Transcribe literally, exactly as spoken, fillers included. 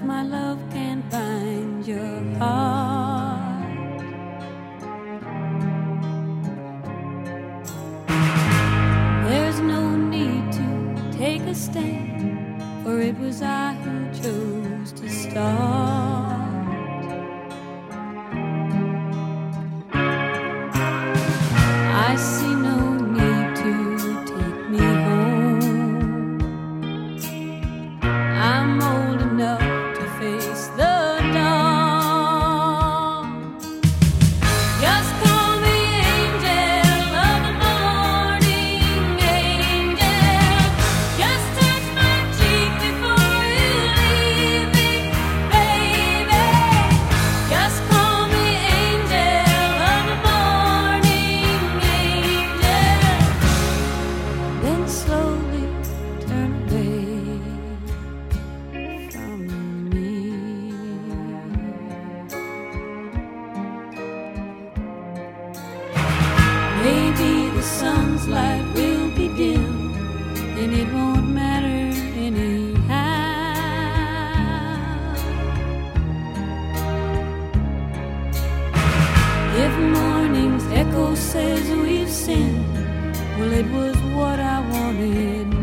my love can find your heart. There's no need to take a stand, for it was I who chose to start. I see no need to take me home. I'm old enough to face the dawn. Just call me angel of the morning, angel. Just touch my cheek before you leave me, baby. Just call me angel of the morning, angel. Then slowly turn away from me. Maybe the sun's light will be dim, and it won't matter anyhow. If morning's echo says we've sinned, well, it was what I wanted